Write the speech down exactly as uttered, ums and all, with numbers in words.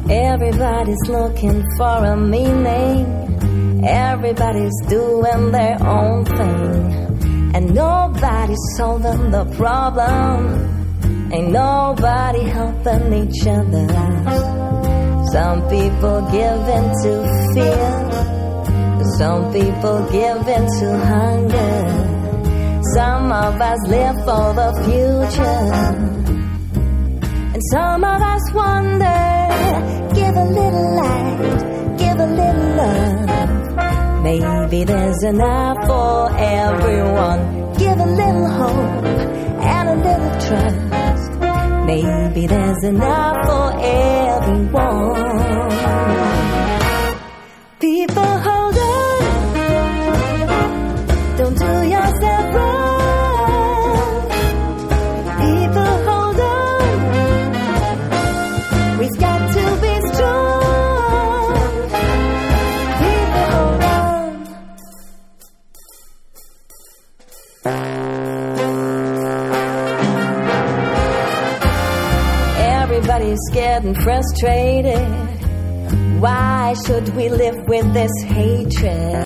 Everybody's looking for a meaning. Everybody's doing their own thing. And nobody's solving the problem. Ain't nobody helping each other. Some people give in to fear. Some people give in to hunger. Some of us live for the future. And some of us wonder. Give a little light, give a little love. Maybe there's enough for everyone. Give a little hope and a little trust. Maybe there's enough for everyone. People, hold on. Don't do yourself wrong. People, hold on. We've got to be strong. People, hold on. Everybody's scared and frustrated. Why should we live with this hatred?